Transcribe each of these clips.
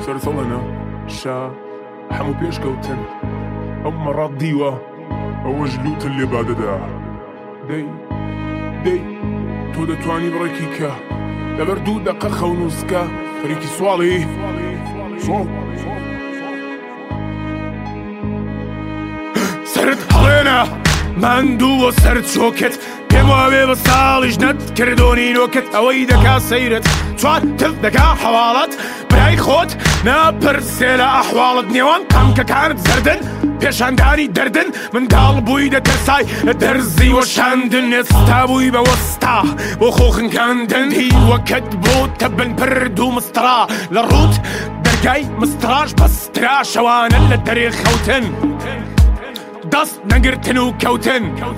سەرسەڵێنە شا هەموو پێشکەوتن ئەم مەڕات دیوە ئەوەش لوتن لێ بادەدا دەی تۆ دەتوانی بڕێکی کە لەبەر 2 دەقە خەونوسکە خەریکی سواڵی سۆڵ سرت هەڵێنە ماندووە سەرت چۆکت پێم واوێ بە ساڵیش نەت کردۆنی نۆکت ئەوەی دەکا سەیرت چوار تف دەکا حەواڵەت برای خۆت ناپرسێ لە ئەحواڵت نێوان قامکەکانت زەردن پێشاندانی دەردن منداڵ بووی دەترسای لە دەرزی وەشاندن ئێستا بووی بە وەستا بۆ خۆخنکاندن هیوەکەت بۆ تەبن پرد و مسترا لە ڕوت دەرگای مستراش پەسترا شەوانە لە دەرێ خەوتن دەست نەگرتن و کەوتن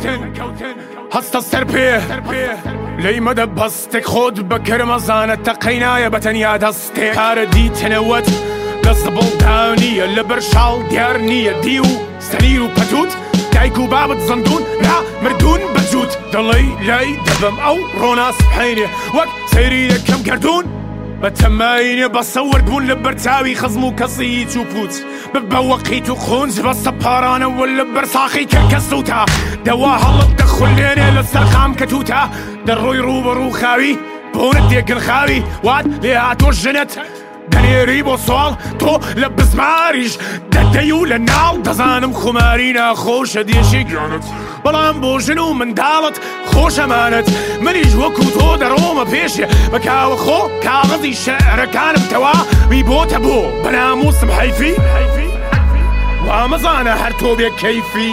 هەستە سەر پێ لەی مەدە بەستێک خۆت بە کەرمەزانە تەقەی نایە بە تەنیا دەستێک کارە دیتنەوەت دەست بڵدانیە لەبەر شاڵ دیار نییە دی و سەریر و پەتوت دایک و بابت زەندون لا مردون بەجووت دڵی لای دەبم ئەو ڕۆناس بحینێ وەک سەیری دەکەم گەردون بە تەماینێ بە سەورد بوون لە بەرچاوی خەزم و کەسی چوپوت ببە وەقیت و خونج بەستە پارانەوە لە بەرساخی کەرکە سووتە دەوا هەڵت دەخولێنێ لە سەرخام کە تووتە دەڕۆی ڕوو بە ڕوو خاوی بۆنت دێگن خاوی وات لێ هاتۆ ژنت دەنێری بۆ سوال تۆ لە بزماریش دەدەی و لە ناڵ دەزانم خماری ناخۆشە دێشی گیانت بەڵام بۆ ژن و منداڵت خۆشەمانت منیش وەکو تۆ دەڕۆمە پێشێ بە کاوە خۆ کاغەزی شەعرەکانم تەوا وی بۆتە بۆ بەناموسم حەیفی وامەزانە هەر تۆ بێ کەیفی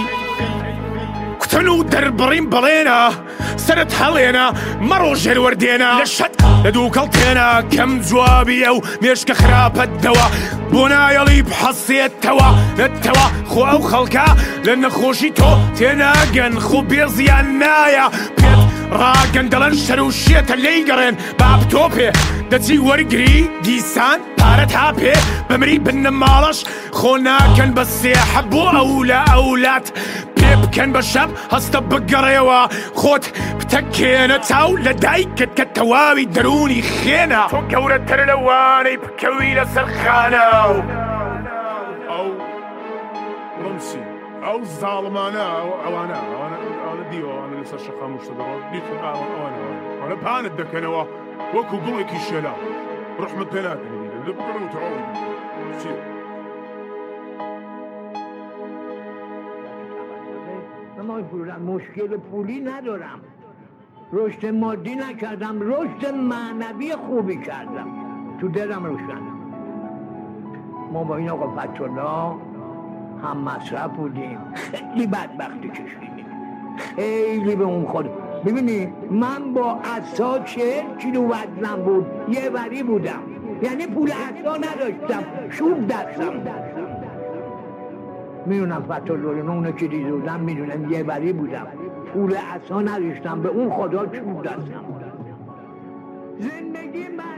کوتن و دەربڕیم بڵێنە سرت هەڵێنە مەڕۆ ژێروەردێنە لە شەت لە دووکەڵ تێنە کەم جوابی ئەو مێشکە خراپەتەوە بۆ نایەڵی بحەسێتەوە نەتەوە خۆ ئەو خەڵکە لە نەخۆشی تۆ تێناگەن خۆ بێزیان نایە پێت ڕاگەن دەڵەن شەر و شێتە لێی گەڕێن باب تۆ پێ دەچی وەرگری دیسان پارەت هاپێ بمری بنە ماڵەش خۆ ناکەن بە سێحە بۆ ئەولە ئەولات پێ بکەن بە شەب هەستە بگەڕێەوە خۆت بتەکێنە چاو لە دایکت کە تەواوی دەرونی خێنە تۆ گەورەتر لەوانەی بکەوی لەسەر خانە ئەو ڕمسی ئەو زاڵمانە ئەوانە دیوانە لەسەر شەقام شتەدەڕۆ دیتن ئەوانە پانت دەکەنەوە وەکو گوڵێکی شێلا ڕحمت پێ ناکەنی دەبگەڕن و تەواوی مشکل پولی ندارم رشد مادی نکردم رشد معنوی خوبی کردم تو دلم روشنم ما با این آقا فتولا هم مصرف بودیم خیلی بدبختی کشیدیم خیلی به اون خود ببینی من با عصا 40 کیلو وزنم بود یه وری بودم یعنی پول عصا نداشتم شوب دستم میدونم فتولا اونو که دیدودم میدونم یه وری بودم پول عصا نداشتم به اون خدا چوب دستم زندگی من